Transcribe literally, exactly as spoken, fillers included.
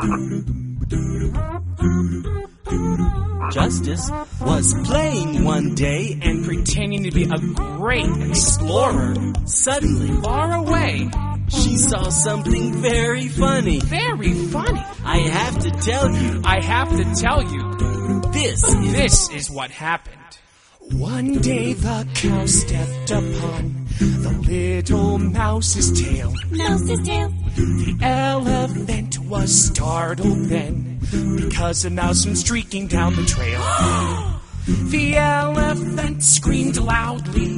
Justice was playing one day and pretending to be a great explorer. Suddenly, Far away. she saw something very funny. Very funny. I have to tell you, I have to tell you, this is... this is what happened. One day the cow stepped upon the little mouse's tail. Mouse's tail. The elephant was startled then, because a mouse went streaking down the trail. The elephant screamed loudly.